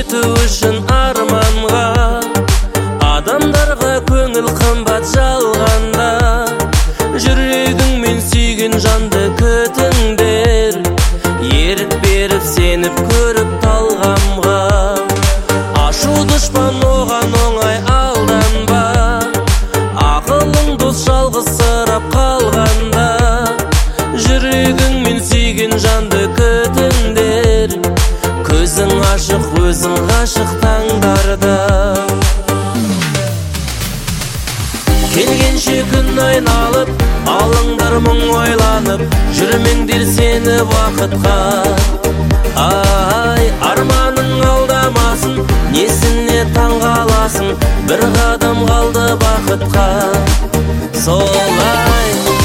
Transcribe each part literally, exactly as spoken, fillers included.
жету үшін арманға, адамдарға көңіл қымбат жалғанда, жүрегің мен сүйген жанды күтіңдер, ерік беріп сеніп көріп талғамға. Ашу дұшпан оған оңай алданба, ақылың дос жалғыз сырап қалғанда, жүрегің мен сүйген жанды күтіңдер, көзің ашық өзің ғашық таңдарда. Келгенше күн айналып, алыңдар мұң ойланып, жүрмеңдер сені уақытқа. Ай, арманың алдамасын, несіне таңғаласың, бір қадам қалды бақытқа. Солай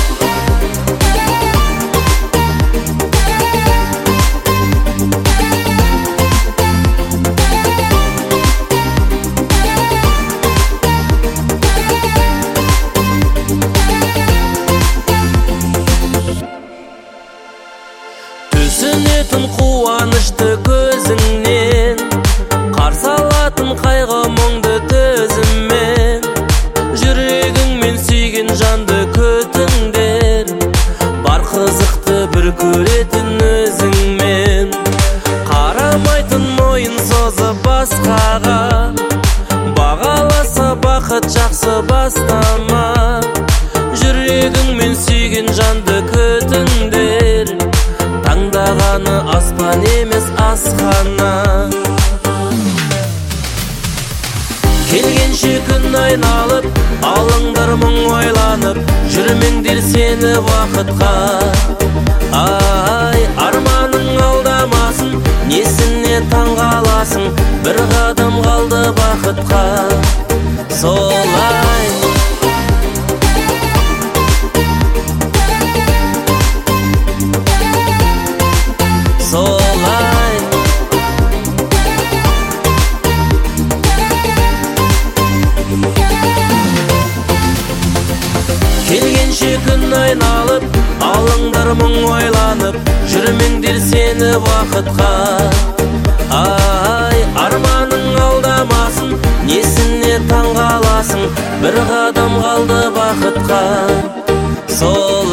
түсінетін қуанышты көзіңнен, қарсы алатын қайғы мұңды төзіммен, жүрегің мен сүйген жанды күтіңдер, бар қызықты бір көретін өзіңмен. Қарамайтын мойын созып басқаға, бағаласа бақыт жақсы бастама, жүрегің мен сүйген жанды күтіңдер, таңдағаны аспан емес асхана. Келгенше күн айналып, алыңдар мұң ойланып, жүрмеңдер сені уақытқа. Ай, арманың алдамасын, несіне таңғаласың, бір қадам қалды бақытқа. Солай Солай келгенше күн айналып, алыңдар мұң ойланып, жүрмеңдер сені уақытқа. Ай, арманың алдамасын, несіне таңғаласың, бір қадам қалды бақытқа. Сол